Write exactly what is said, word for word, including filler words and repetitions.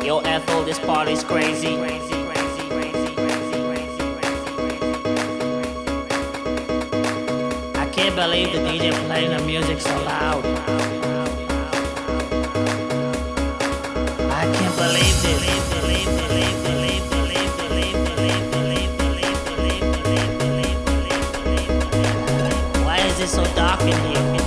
Yo, Ethel, this party's crazy. I can't believe the D J playing the music so loud. I can't believe this. Why is it so dark in here?